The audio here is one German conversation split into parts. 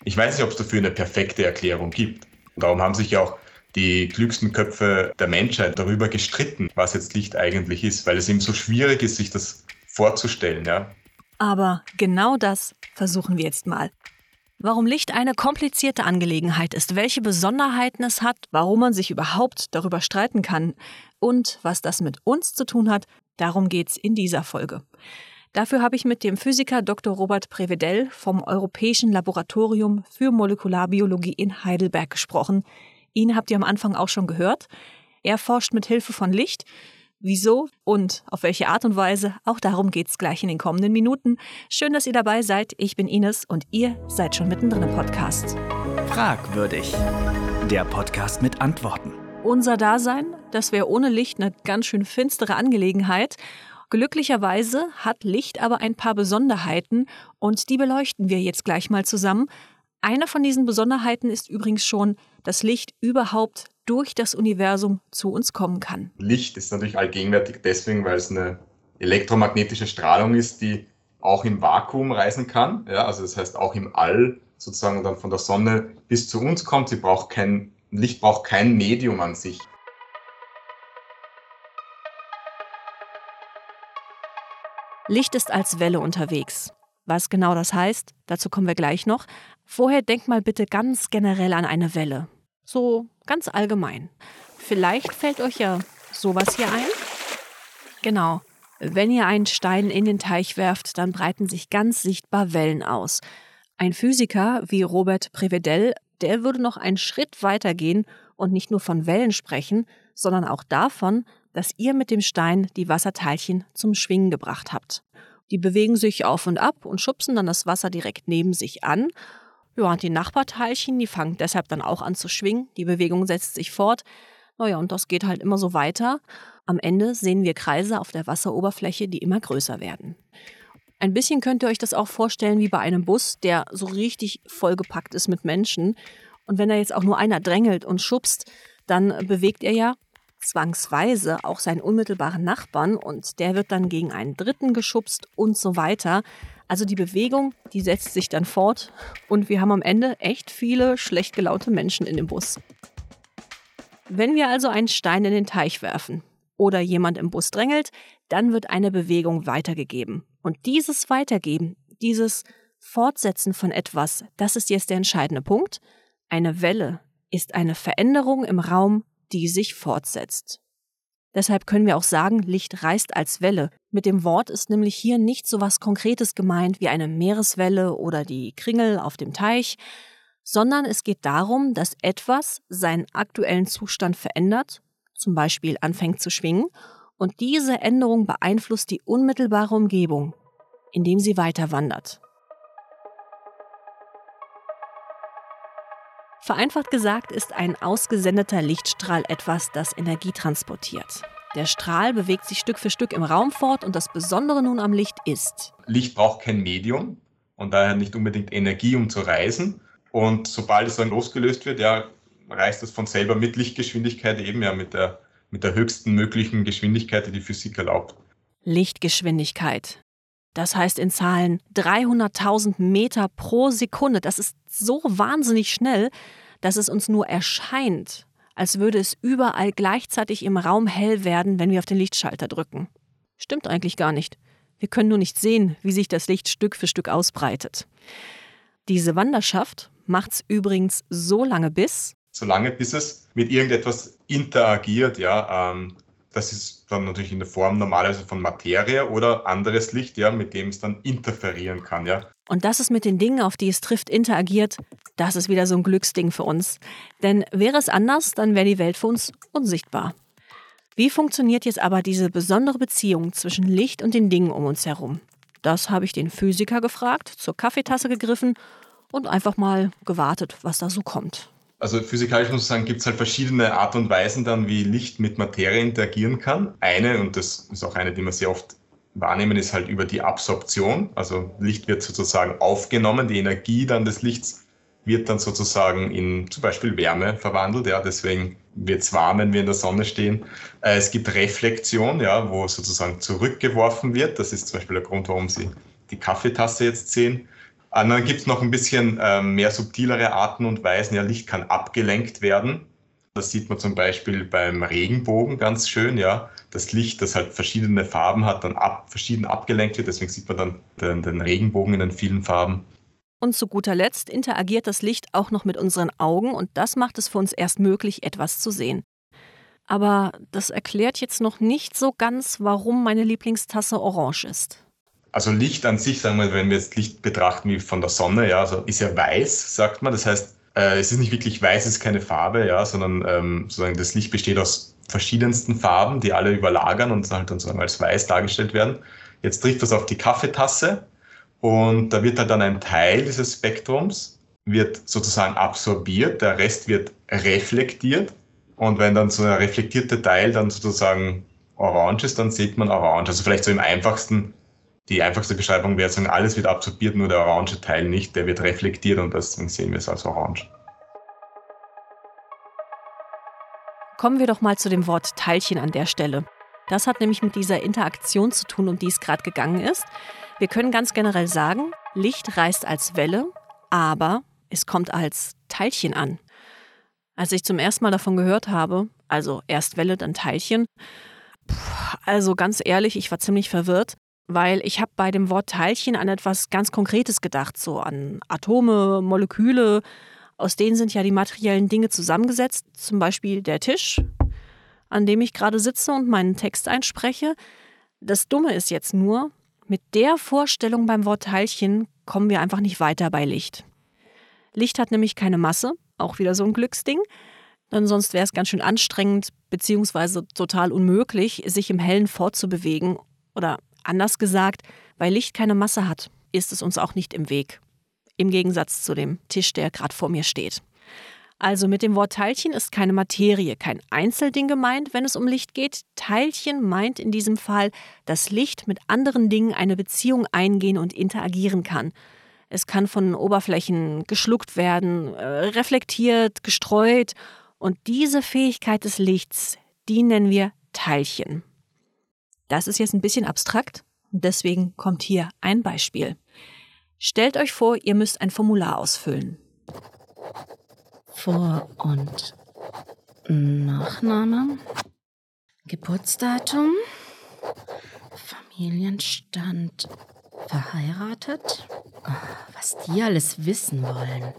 Ich weiß nicht, ob es dafür eine perfekte Erklärung gibt. Darum haben sich ja auch die klügsten Köpfe der Menschheit darüber gestritten, was jetzt Licht eigentlich ist, weil es eben so schwierig ist, sich das vorzustellen. Ja. Aber genau das versuchen wir jetzt mal. Warum Licht eine komplizierte Angelegenheit ist, welche Besonderheiten es hat, warum man sich überhaupt darüber streiten kann und was das mit uns zu tun hat, darum geht's in dieser Folge. Dafür habe ich mit dem Physiker Dr. Robert Prevedel vom Europäischen Laboratorium für Molekularbiologie in Heidelberg gesprochen. Ihn habt ihr am Anfang auch schon gehört. Er forscht mit Hilfe von Licht. Wieso und auf welche Art und Weise, auch darum geht's gleich in den kommenden Minuten. Schön, dass ihr dabei seid. Ich bin Ines und ihr seid schon mittendrin im Podcast. Fragwürdig. Der Podcast mit Antworten. Unser Dasein, das wäre ohne Licht eine ganz schön finstere Angelegenheit. Glücklicherweise hat Licht aber ein paar Besonderheiten und die beleuchten wir jetzt gleich mal zusammen. Eine von diesen Besonderheiten ist übrigens schon, dass Licht überhaupt durch das Universum zu uns kommen kann. Licht ist natürlich allgegenwärtig deswegen, weil es eine elektromagnetische Strahlung ist, die auch im Vakuum reisen kann. Ja, also das heißt auch im All sozusagen dann von der Sonne bis zu uns kommt. Licht braucht kein Medium an sich. Licht ist als Welle unterwegs. Was genau das heißt, dazu kommen wir gleich noch. Vorher denkt mal bitte ganz generell an eine Welle. So ganz allgemein. Vielleicht fällt euch ja sowas hier ein. Genau. Wenn ihr einen Stein in den Teich werft, dann breiten sich ganz sichtbar Wellen aus. Ein Physiker wie Robert Prevedel, der würde noch einen Schritt weiter gehen und nicht nur von Wellen sprechen, sondern auch davon, dass ihr mit dem Stein die Wasserteilchen zum Schwingen gebracht habt. Die bewegen sich auf und ab und schubsen dann das Wasser direkt neben sich an. Ja, und die Nachbarteilchen, die fangen deshalb dann auch an zu schwingen. Die Bewegung setzt sich fort. Naja, und das geht halt immer so weiter. Am Ende sehen wir Kreise auf der Wasseroberfläche, die immer größer werden. Ein bisschen könnt ihr euch das auch vorstellen wie bei einem Bus, der so richtig vollgepackt ist mit Menschen. Und wenn da jetzt auch nur einer drängelt und schubst, dann bewegt er ja zwangsweise auch seinen unmittelbaren Nachbarn und der wird dann gegen einen Dritten geschubst und so weiter. Also die Bewegung, die setzt sich dann fort und wir haben am Ende echt viele schlecht gelaunte Menschen in dem Bus. Wenn wir also einen Stein in den Teich werfen oder jemand im Bus drängelt, dann wird eine Bewegung weitergegeben. Und dieses Weitergeben, dieses Fortsetzen von etwas, das ist jetzt der entscheidende Punkt. Eine Welle ist eine Veränderung im Raum, die sich fortsetzt. Deshalb können wir auch sagen, Licht reist als Welle. Mit dem Wort ist nämlich hier nicht so was Konkretes gemeint wie eine Meereswelle oder die Kringel auf dem Teich, sondern es geht darum, dass etwas seinen aktuellen Zustand verändert, zum Beispiel anfängt zu schwingen, und diese Änderung beeinflusst die unmittelbare Umgebung, indem sie weiter wandert. Vereinfacht gesagt ist ein ausgesendeter Lichtstrahl etwas, das Energie transportiert. Der Strahl bewegt sich Stück für Stück im Raum fort und das Besondere nun am Licht ist: Licht braucht kein Medium und daher nicht unbedingt Energie, um zu reisen. Und sobald es dann losgelöst wird, ja, reist es von selber mit Lichtgeschwindigkeit eben, ja, mit der höchsten möglichen Geschwindigkeit, die die Physik erlaubt. Lichtgeschwindigkeit. Das heißt in Zahlen 300.000 Meter pro Sekunde. Das ist so wahnsinnig schnell, dass es uns nur erscheint, als würde es überall gleichzeitig im Raum hell werden, wenn wir auf den Lichtschalter drücken. Stimmt eigentlich gar nicht. Wir können nur nicht sehen, wie sich das Licht Stück für Stück ausbreitet. Diese Wanderschaft macht's übrigens so lange bis Es mit irgendetwas interagiert, ja. Das ist dann natürlich in der Form normalerweise von Materie oder anderes Licht, ja, mit dem es dann interferieren kann, ja. Und dass es mit den Dingen, auf die es trifft, interagiert, das ist wieder so ein Glücksding für uns. Denn wäre es anders, dann wäre die Welt für uns unsichtbar. Wie funktioniert jetzt aber diese besondere Beziehung zwischen Licht und den Dingen um uns herum? Das habe ich den Physiker gefragt, zur Kaffeetasse gegriffen und einfach mal gewartet, was da so kommt. Also physikalisch muss ich sagen, gibt es halt verschiedene Art und Weisen dann, wie Licht mit Materie interagieren kann. Eine, und das ist auch eine, die wir sehr oft wahrnehmen, ist halt über die Absorption. Also Licht wird sozusagen aufgenommen, die Energie dann des Lichts wird dann sozusagen in zum Beispiel Wärme verwandelt. Ja, deswegen wird es warm, wenn wir in der Sonne stehen. Es gibt Reflexion, ja, wo sozusagen zurückgeworfen wird. Das ist zum Beispiel der Grund, warum Sie die Kaffeetasse jetzt sehen. Und dann gibt es noch ein bisschen mehr subtilere Arten und Weisen. Ja, Licht kann abgelenkt werden. Das sieht man zum Beispiel beim Regenbogen ganz schön, ja. Das Licht, das halt verschiedene Farben hat, dann verschieden abgelenkt wird. Deswegen sieht man dann den Regenbogen in den vielen Farben. Und zu guter Letzt interagiert das Licht auch noch mit unseren Augen und das macht es für uns erst möglich, etwas zu sehen. Aber das erklärt jetzt noch nicht so ganz, warum meine Lieblingstasse orange ist. Also Licht an sich, sagen wir, wenn wir jetzt Licht betrachten wie von der Sonne, ja, also ist ja weiß, sagt man. Das heißt, es ist nicht wirklich weiß, es ist keine Farbe, ja, sondern sozusagen das Licht besteht aus verschiedensten Farben, die alle überlagern und halt dann sozusagen als weiß dargestellt werden. Jetzt trifft das auf die Kaffeetasse. Und da wird halt dann ein Teil dieses Spektrums wird sozusagen absorbiert, der Rest wird reflektiert. Und wenn dann so ein reflektierte Teil dann sozusagen orange ist, dann sieht man orange. Also vielleicht so die einfachste Beschreibung wäre sagen, alles wird absorbiert, nur der orange Teil nicht, der wird reflektiert und deswegen sehen wir es als orange. Kommen wir doch mal zu dem Wort Teilchen an der Stelle. Das hat nämlich mit dieser Interaktion zu tun, um die es gerade gegangen ist. Wir können ganz generell sagen, Licht reist als Welle, aber es kommt als Teilchen an. Als ich zum ersten Mal davon gehört habe, also erst Welle, dann Teilchen, also ganz ehrlich, ich war ziemlich verwirrt, weil ich habe bei dem Wort Teilchen an etwas ganz Konkretes gedacht, so an Atome, Moleküle, aus denen sind ja die materiellen Dinge zusammengesetzt, zum Beispiel der Tisch, an dem ich gerade sitze und meinen Text einspreche. Das Dumme ist jetzt nur, mit der Vorstellung beim Wort Teilchen kommen wir einfach nicht weiter bei Licht. Licht hat nämlich keine Masse, auch wieder so ein Glücksding, denn sonst wäre es ganz schön anstrengend bzw. total unmöglich, sich im Hellen fortzubewegen. Oder anders gesagt, weil Licht keine Masse hat, ist es uns auch nicht im Weg. Im Gegensatz zu dem Tisch, der gerade vor mir steht. Also mit dem Wort Teilchen ist keine Materie, kein Einzelding gemeint, wenn es um Licht geht. Teilchen meint in diesem Fall, dass Licht mit anderen Dingen eine Beziehung eingehen und interagieren kann. Es kann von Oberflächen geschluckt werden, reflektiert, gestreut. Und diese Fähigkeit des Lichts, die nennen wir Teilchen. Das ist jetzt ein bisschen abstrakt und deswegen kommt hier ein Beispiel. Stellt euch vor, ihr müsst ein Formular ausfüllen. Vor- und Nachname, Geburtsdatum, Familienstand, verheiratet. Was die alles wissen wollen.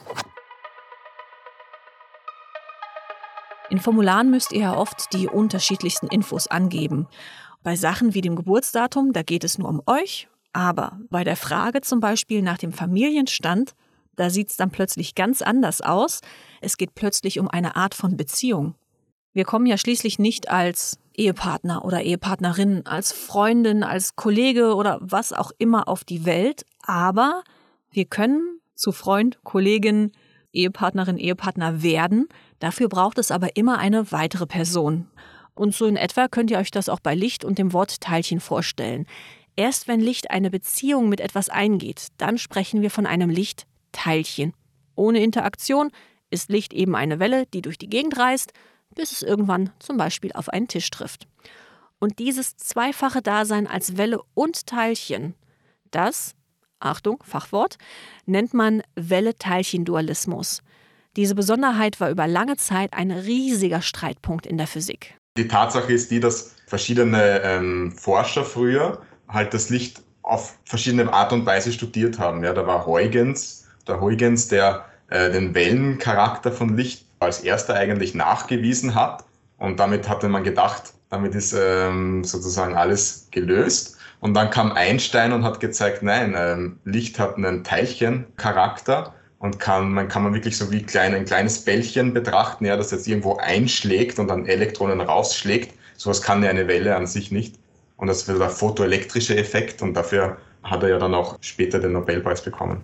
In Formularen müsst ihr ja oft die unterschiedlichsten Infos angeben. Bei Sachen wie dem Geburtsdatum, da geht es nur um euch. Aber bei der Frage zum Beispiel nach dem Familienstand, da sieht es dann plötzlich ganz anders aus. Es geht plötzlich um eine Art von Beziehung. Wir kommen ja schließlich nicht als Ehepartner oder Ehepartnerin, als Freundin, als Kollege oder was auch immer auf die Welt. Aber wir können zu Freund, Kollegin, Ehepartnerin, Ehepartner werden. Dafür braucht es aber immer eine weitere Person. Und so in etwa könnt ihr euch das auch bei Licht und dem Wort Teilchen vorstellen. Erst wenn Licht eine Beziehung mit etwas eingeht, dann sprechen wir von einem Lichtteilchen. Ohne Interaktion ist Licht eben eine Welle, die durch die Gegend reist, bis es irgendwann zum Beispiel auf einen Tisch trifft. Und dieses zweifache Dasein als Welle und Teilchen, das, Achtung, Fachwort, nennt man Welle-Teilchen-Dualismus. Diese Besonderheit war über lange Zeit ein riesiger Streitpunkt in der Physik. Die Tatsache ist die, dass verschiedene Forscher früher halt das Licht auf verschiedene Art und Weise studiert haben. Ja, da war Huygens, der den Wellencharakter von Licht als erster eigentlich nachgewiesen hat. Und damit hatte man gedacht, damit ist sozusagen alles gelöst. Und dann kam Einstein und hat gezeigt, nein, Licht hat einen Teilchencharakter und kann man wirklich so wie ein kleines Bällchen betrachten, ja, das jetzt irgendwo einschlägt und dann Elektronen rausschlägt. Sowas kann ja eine Welle an sich nicht. Und das ist der photoelektrische Effekt und dafür hat er ja dann auch später den Nobelpreis bekommen.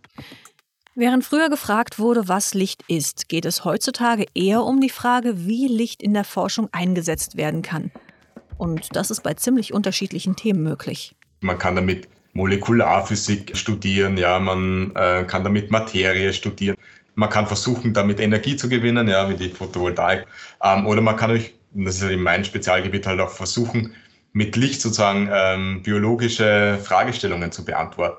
Während früher gefragt wurde, was Licht ist, geht es heutzutage eher um die Frage, wie Licht in der Forschung eingesetzt werden kann. Und das ist bei ziemlich unterschiedlichen Themen möglich. Man kann damit Molekularphysik studieren, ja, man kann damit Materie studieren. Man kann versuchen, damit Energie zu gewinnen, ja, wie die Photovoltaik. Oder man kann das ist ja in meinem Spezialgebiet halt auch versuchen, mit Licht sozusagen biologische Fragestellungen zu beantworten.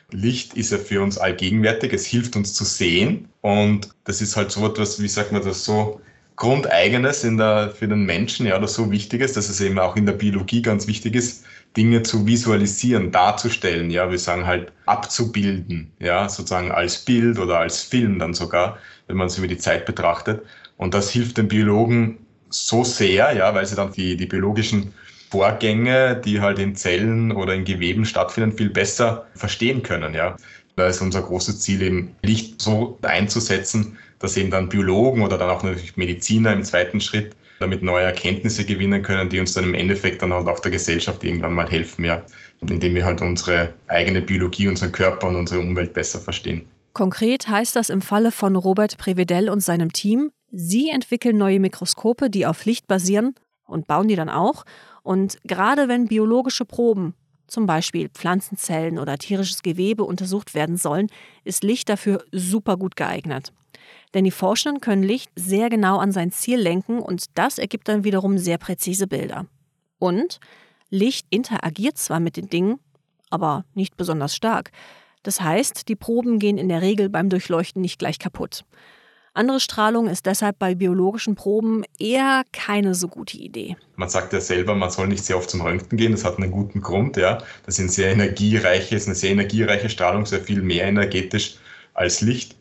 Licht ist ja für uns allgegenwärtig, es hilft uns zu sehen und das ist halt so etwas, wie sagt man das, so Grundeigenes für den Menschen, ja, oder so Wichtiges, dass es eben auch in der Biologie ganz wichtig ist, Dinge zu visualisieren, darzustellen, ja, wir sagen halt abzubilden, ja, sozusagen als Bild oder als Film dann sogar, wenn man es über die Zeit betrachtet. Und das hilft den Biologen so sehr, ja, weil sie dann die biologischen Vorgänge, die halt in Zellen oder in Geweben stattfinden, viel besser verstehen können, ja. Da ist unser großes Ziel eben, Licht so einzusetzen, dass eben dann Biologen oder dann auch natürlich Mediziner im zweiten Schritt damit neue Erkenntnisse gewinnen können, die uns dann im Endeffekt dann halt auch der Gesellschaft irgendwann mal helfen, ja, indem wir halt unsere eigene Biologie, unseren Körper und unsere Umwelt besser verstehen. Konkret heißt das im Falle von Robert Prevedel und seinem Team, sie entwickeln neue Mikroskope, die auf Licht basieren und bauen die dann auch. Und gerade wenn biologische Proben, zum Beispiel Pflanzenzellen oder tierisches Gewebe, untersucht werden sollen, ist Licht dafür super gut geeignet. Denn die Forschenden können Licht sehr genau an sein Ziel lenken und das ergibt dann wiederum sehr präzise Bilder. Und Licht interagiert zwar mit den Dingen, aber nicht besonders stark. Das heißt, die Proben gehen in der Regel beim Durchleuchten nicht gleich kaputt. Andere Strahlung ist deshalb bei biologischen Proben eher keine so gute Idee. Man sagt ja selber, man soll nicht sehr oft zum Röntgen gehen, das hat einen guten Grund, ja. Das ist eine sehr energiereiche Strahlung, sehr viel mehr energetisch als Licht.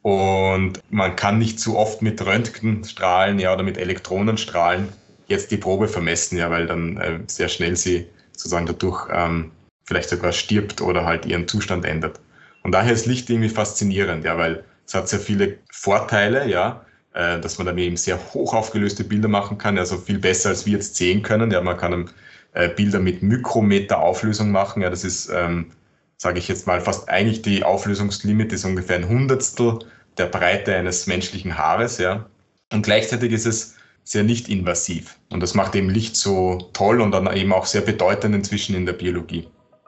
Und man kann nicht zu oft mit Röntgenstrahlen, ja, oder mit Elektronenstrahlen jetzt die Probe vermessen, ja, weil dann sehr schnell sie sozusagen dadurch vielleicht sogar stirbt oder halt ihren Zustand ändert. Und daher ist Licht irgendwie faszinierend, ja, weil es hat sehr viele Vorteile, ja, dass man dann eben sehr hoch aufgelöste Bilder machen kann, also viel besser als wir jetzt sehen können. Ja, man kann Bilder mit Mikrometer Auflösung machen, ja, das ist, sage ich jetzt mal, fast eigentlich die Auflösungslimit ist ungefähr ein Hundertstel der Breite eines menschlichen Haares, ja. Und gleichzeitig ist es sehr nicht invasiv. Und das macht eben Licht so toll und dann eben auch sehr bedeutend inzwischen in der Biologie.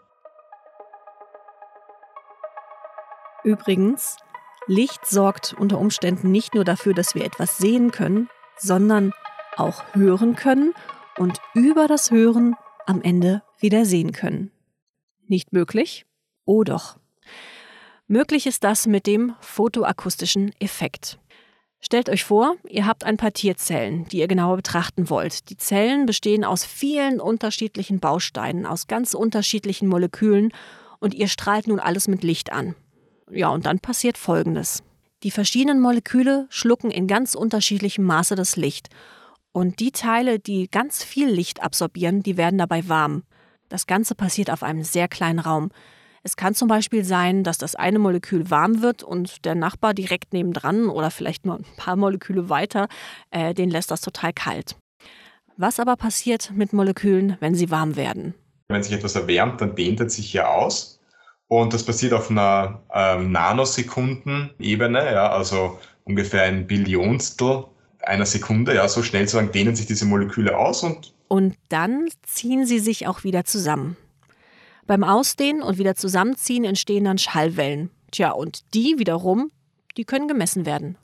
Übrigens, Licht sorgt unter Umständen nicht nur dafür, dass wir etwas sehen können, sondern auch hören können und über das Hören am Ende wieder sehen können. Nicht möglich? Oh doch. Möglich ist das mit dem photoakustischen Effekt. Stellt euch vor, ihr habt ein paar Tierzellen, die ihr genauer betrachten wollt. Die Zellen bestehen aus vielen unterschiedlichen Bausteinen, aus ganz unterschiedlichen Molekülen und ihr strahlt nun alles mit Licht an. Ja, und dann passiert Folgendes. Die verschiedenen Moleküle schlucken in ganz unterschiedlichem Maße das Licht. Und die Teile, die ganz viel Licht absorbieren, die werden dabei warm. Das Ganze passiert auf einem sehr kleinen Raum. Es kann zum Beispiel sein, dass das eine Molekül warm wird und der Nachbar direkt nebendran oder vielleicht nur ein paar Moleküle weiter, den lässt das total kalt. Was aber passiert mit Molekülen, wenn sie warm werden? Wenn sich etwas erwärmt, dann dehnt es sich ja aus. Und das passiert auf einer Nanosekundenebene, ja, also ungefähr ein Billionstel einer Sekunde. Ja, so schnell sozusagen dehnen sich diese Moleküle aus. Und dann ziehen sie sich auch wieder zusammen. Beim Ausdehnen und wieder Zusammenziehen entstehen dann Schallwellen. Tja, und die wiederum, die können gemessen werden.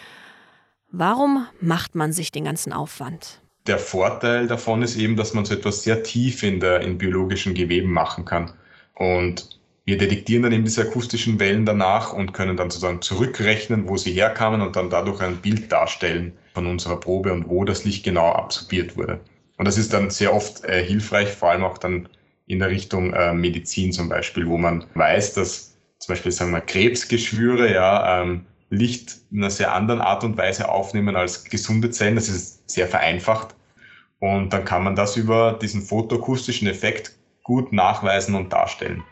Warum macht man sich den ganzen Aufwand? Der Vorteil davon ist eben, dass man so etwas sehr tief in biologischen Geweben machen kann. Und wir detektieren dann eben diese akustischen Wellen danach und können dann sozusagen zurückrechnen, wo sie herkamen und dann dadurch ein Bild darstellen von unserer Probe und wo das Licht genau absorbiert wurde. Und das ist dann sehr oft hilfreich, vor allem auch dann in der Richtung Medizin zum Beispiel, wo man weiß, dass zum Beispiel, sagen wir, Krebsgeschwüre Licht in einer sehr anderen Art und Weise aufnehmen als gesunde Zellen. Das ist sehr vereinfacht. Und dann kann man das über diesen photoakustischen Effekt gut nachweisen und darstellen.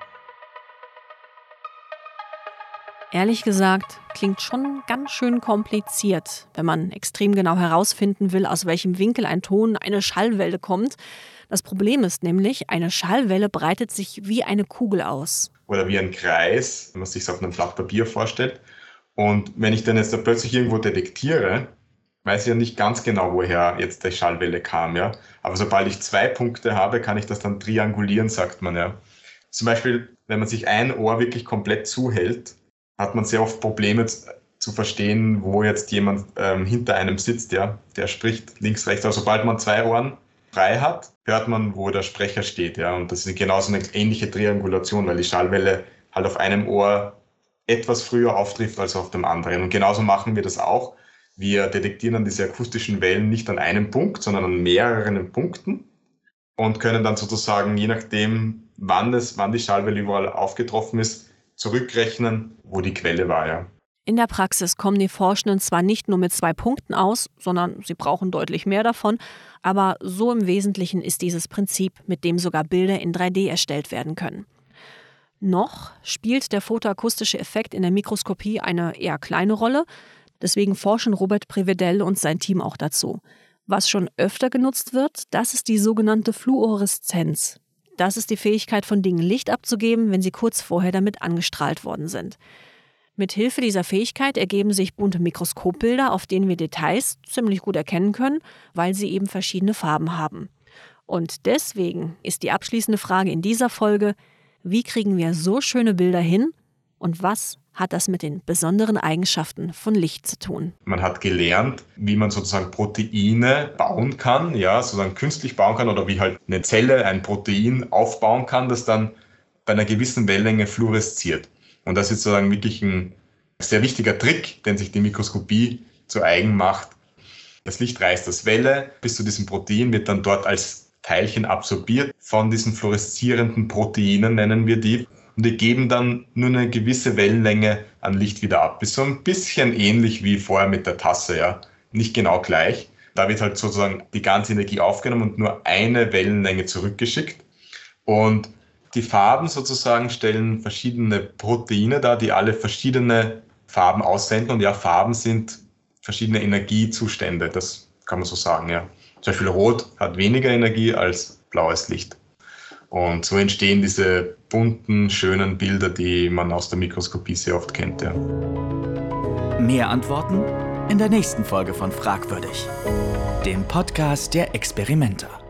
Ehrlich gesagt, klingt schon ganz schön kompliziert, wenn man extrem genau herausfinden will, aus welchem Winkel ein Ton, eine Schallwelle kommt. Das Problem ist nämlich, eine Schallwelle breitet sich wie eine Kugel aus. Oder wie ein Kreis, wenn man sich es auf einem Blatt Papier vorstellt. Und wenn ich dann jetzt da plötzlich irgendwo detektiere, weiß ich ja nicht ganz genau, woher jetzt die Schallwelle kam. Ja? Aber sobald ich 2 Punkte habe, kann ich das dann triangulieren, sagt man. Ja. Zum Beispiel, wenn man sich ein Ohr wirklich komplett zuhält, hat man sehr oft Probleme zu verstehen, wo jetzt jemand hinter einem sitzt, ja, der spricht links, rechts. Aber sobald man 2 Ohren frei hat, hört man, wo der Sprecher steht. Ja. Und das ist genauso eine ähnliche Triangulation, weil die Schallwelle halt auf einem Ohr etwas früher auftrifft als auf dem anderen. Und genauso machen wir das auch. Wir detektieren dann diese akustischen Wellen nicht an einem Punkt, sondern an mehreren Punkten und können dann sozusagen, je nachdem, wann die Schallwelle überall aufgetroffen ist, zurückrechnen, wo die Quelle war. Ja. In der Praxis kommen die Forschenden zwar nicht nur mit 2 Punkten aus, sondern sie brauchen deutlich mehr davon, aber so im Wesentlichen ist dieses Prinzip, mit dem sogar Bilder in 3D erstellt werden können. Noch spielt der photoakustische Effekt in der Mikroskopie eine eher kleine Rolle, deswegen forschen Robert Prevedel und sein Team auch dazu. Was schon öfter genutzt wird, das ist die sogenannte Fluoreszenz. Das ist die Fähigkeit von Dingen Licht abzugeben, wenn sie kurz vorher damit angestrahlt worden sind. Mit Hilfe dieser Fähigkeit ergeben sich bunte Mikroskopbilder, auf denen wir Details ziemlich gut erkennen können, weil sie eben verschiedene Farben haben. Und deswegen ist die abschließende Frage in dieser Folge: Wie kriegen wir so schöne Bilder hin und was hat das mit den besonderen Eigenschaften von Licht zu tun? Man hat gelernt, wie man sozusagen Proteine bauen kann, ja, sozusagen künstlich bauen kann oder wie halt eine Zelle ein Protein aufbauen kann, das dann bei einer gewissen Wellenlänge fluoresziert. Und das ist sozusagen wirklich ein sehr wichtiger Trick, den sich die Mikroskopie zu eigen macht. Das Licht reist als Welle bis zu diesem Protein, wird dann dort als Teilchen absorbiert von diesen fluoreszierenden Proteinen, nennen wir die. Und die geben dann nur eine gewisse Wellenlänge an Licht wieder ab. Ist so ein bisschen ähnlich wie vorher mit der Tasse, ja. Nicht genau gleich. Da wird halt sozusagen die ganze Energie aufgenommen und nur eine Wellenlänge zurückgeschickt. Und die Farben sozusagen stellen verschiedene Proteine dar, die alle verschiedene Farben aussenden. Und ja, Farben sind verschiedene Energiezustände, das kann man so sagen, ja. Zum Beispiel Rot hat weniger Energie als blaues Licht. Und so entstehen diese bunten, schönen Bilder, die man aus der Mikroskopie sehr oft kennt. Ja. Mehr Antworten in der nächsten Folge von Fragwürdig, dem Podcast der Experimenter.